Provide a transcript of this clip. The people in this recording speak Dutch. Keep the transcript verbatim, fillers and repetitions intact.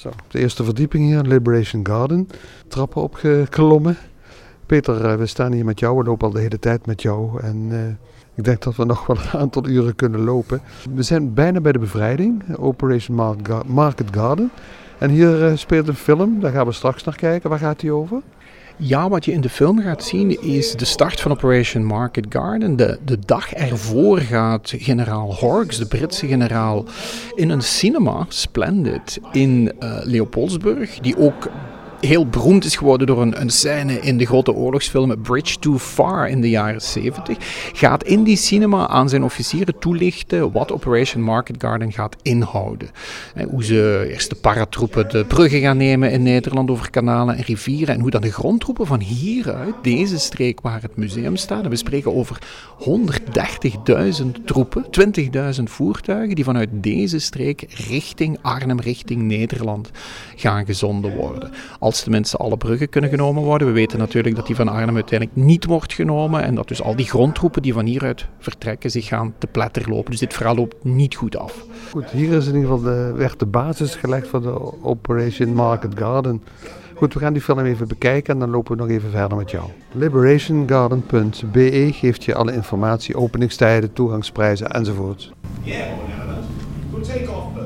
Zo, de eerste verdieping hier, Liberation Garden. Trappen opgeklommen. Peter, we staan hier met jou. We lopen al de hele tijd met jou. En uh, ik denk dat we nog wel een aantal uren kunnen lopen. We zijn bijna bij de bevrijding. Operation Market Garden. En hier uh, speelt een film. Daar gaan we straks naar kijken. Waar gaat die over? Ja, wat je in de film gaat zien is de start van Operation Market Garden. De, de dag ervoor gaat generaal Horrocks, de Britse generaal, in een cinema, Splendid, in uh, Leopoldsburg, die ook heel beroemd is geworden door een, een scène in de grote oorlogsfilm Bridge Too Far in de jaren zeventig, gaat in die cinema aan zijn officieren toelichten wat Operation Market Garden gaat inhouden. En hoe ze eerst de paratroepen de bruggen gaan nemen in Nederland over kanalen en rivieren en hoe dan de grondtroepen van hieruit, deze streek waar het museum staat, en we spreken over honderddertigduizend troepen, twintigduizend voertuigen die vanuit deze streek richting Arnhem, richting Nederland gaan gezonden worden. Als tenminste alle bruggen kunnen genomen worden. We weten natuurlijk dat die van Arnhem uiteindelijk niet wordt genomen en dat dus al die grondtroepen die van hieruit vertrekken zich gaan te pletter lopen. Dus dit verhaal loopt niet goed af. Goed, hier is in ieder geval de, werd de basis gelegd voor de Operation Market Garden. Goed, we gaan die film even bekijken en dan lopen we nog even verder met jou. Liberation Garden punt b e geeft je alle informatie, openingstijden, toegangsprijzen enzovoort. Yeah, we'll take off.